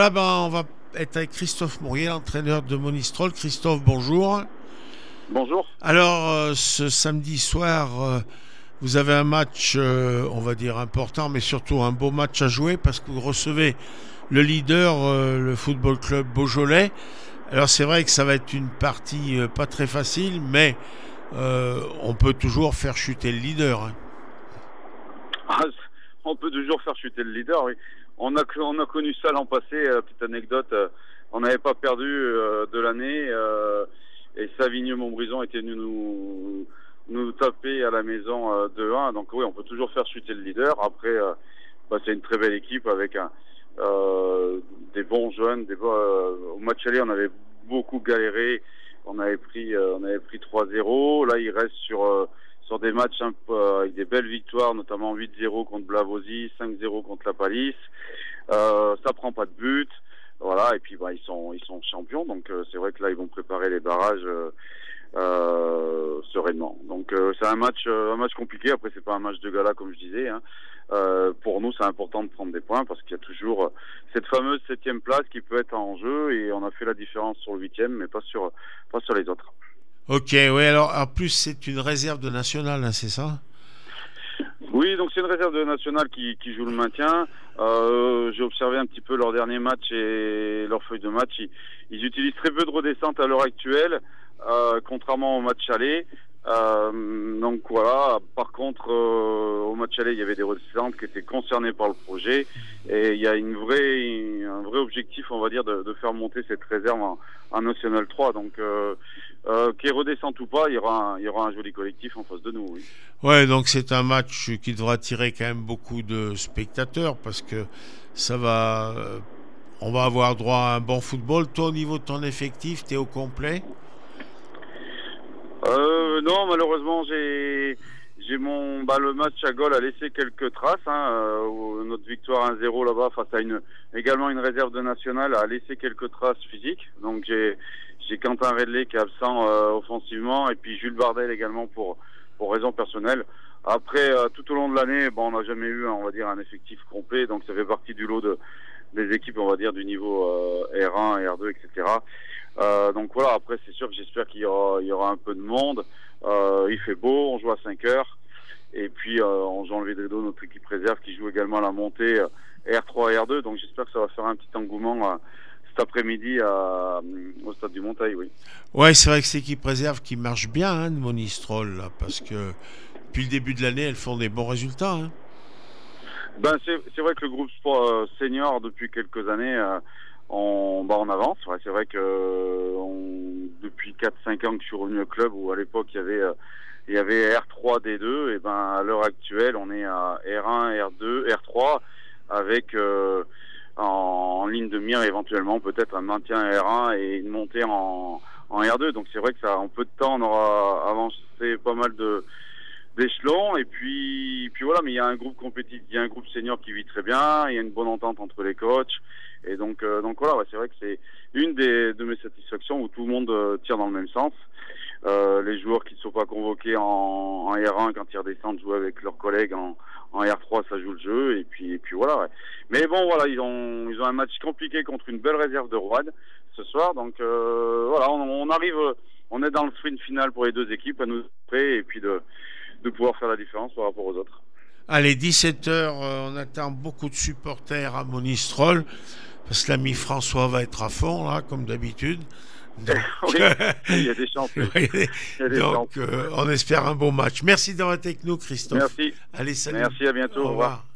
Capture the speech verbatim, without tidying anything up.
Ah ben, on va être avec Christophe Mourier, l'entraîneur de Monistrol. Christophe, bonjour. Bonjour. Alors, euh, ce samedi soir, euh, vous avez un match, euh, on va dire important, mais surtout un beau match à jouer parce que vous recevez le leader, euh, le Football Club Beaujolais. Alors, c'est vrai que ça va être une partie euh, pas très facile, mais euh, on peut toujours faire chuter le leader, hein. Ah, on peut toujours faire chuter le leader, oui. On a, on a connu ça l'an passé, euh, petite anecdote, euh, on n'avait pas perdu euh, de l'année euh, et Savigneux-Montbrison était venu nous, nous taper à la maison euh, deux un. Donc oui, on peut toujours faire chuter le leader. Après, euh, bah, c'est une très belle équipe avec un, euh, des bons jeunes. Des, euh, au match aller, on avait beaucoup galéré. On avait pris, euh, on avait pris trois zéro. Là, il reste sur... Euh, sur des matchs un peu, euh, avec des belles victoires, notamment huit zéro contre Blavozy, cinq zéro contre la Palisse. Euh, ça prend pas de but. Voilà, et puis bah, ils sont ils sont champions, donc euh, c'est vrai que là ils vont préparer les barrages euh, euh, sereinement. Donc euh, c'est un match euh, un match compliqué. Après c'est pas un match de gala comme je disais, hein. Euh, pour nous c'est important de prendre des points parce qu'il y a toujours euh, cette fameuse septième place qui peut être en jeu et on a fait la différence sur le huitième, mais pas sur pas sur les autres. Ok, oui, alors en plus, c'est une réserve de nationale, hein, c'est ça? Oui, donc c'est une réserve de nationale qui, qui joue le maintien. Euh, j'ai observé un petit peu leur dernier match et leur feuille de match. Ils, ils utilisent très peu de redescente à l'heure actuelle, euh, contrairement au match aller. Euh, donc voilà. Par contre, euh, au match aller, il y avait des redescentes qui étaient concernées par le projet et il y a une vraie, un vrai objectif, on va dire, de, de faire monter cette réserve en, en National trois. Donc euh, euh, qu'il redescende ou pas, il y aura un, il y aura un joli collectif en face de nous. Oui. Ouais, donc c'est un match qui devra attirer quand même beaucoup de spectateurs parce que ça va, euh, on va avoir droit à un bon football. Toi, au niveau de ton effectif, t'es au complet? Euh, non, malheureusement, j'ai j'ai mon bah, le match à Gaulle a laissé quelques traces. Hein, euh, où notre victoire un zéro là-bas face à une également une réserve de nationale a laissé quelques traces physiques. Donc j'ai j'ai Quentin Redley qui est absent euh, offensivement et puis Jules Bardel également pour pour raison personnelle. Après, euh, tout au long de l'année, bon, on n'a jamais eu, on va dire, un effectif complet. Donc ça fait partie du lot de des équipes, on va dire, du niveau euh, R un, R deux, et cetera. Euh, donc voilà, après c'est sûr que j'espère qu'il y aura, il y aura un peu de monde. Euh, il fait beau, on joue à cinq heures. Et puis euh, on joue enlevé des dos notre équipe réserve qui joue également à la montée euh, R trois et R deux. Donc j'espère que ça va faire un petit engouement euh, cet après-midi à, euh, au stade du Montail, oui. Ouais, c'est vrai que c'est l'équipe réserve qui marche bien, hein, de Monistrol, là, parce que depuis le début de l'année, elles font des bons résultats, hein. Ben c'est, c'est vrai que le groupe sport euh, senior depuis quelques années euh, on, bah, on avance. Ouais, c'est vrai que euh, on, depuis quatre cinq ans que je suis revenu au club où à l'époque il y avait euh, il y avait R trois D deux et ben à l'heure actuelle on est à R un, R deux, R trois avec euh, en, en ligne de mire éventuellement peut-être un maintien R un et une montée en, en R deux. Donc c'est vrai que ça en peu de temps on aura avancé pas mal de d'échelon et puis puis voilà, mais il y a un groupe compétitif, il y a un groupe senior qui vit très bien, il y a une bonne entente entre les coachs et donc euh, donc voilà, ouais, c'est vrai que c'est une des de mes satisfactions où tout le monde euh, tire dans le même sens. Euh, les joueurs qui ne sont pas convoqués en, en R un quand ils redescendent jouer avec leurs collègues en, en R trois, ça joue le jeu et puis et puis voilà. Ouais. Mais bon voilà, ils ont ils ont un match compliqué contre une belle réserve de Rouen ce soir, donc euh, voilà, on, on arrive, on est dans le sprint final pour les deux équipes à nous près et puis de de pouvoir faire la différence par rapport aux autres. Allez, dix-sept heures, on attend beaucoup de supporters à Monistrol, parce que l'ami François va être à fond, là, comme d'habitude. Donc, Oui, il y a des chances. Oui. oui, Il y a des chances. donc euh, on espère un bon match. Merci d'avoir été avec nous, Christophe. Merci. Allez, salut. Merci, à bientôt. Au Au revoir. revoir.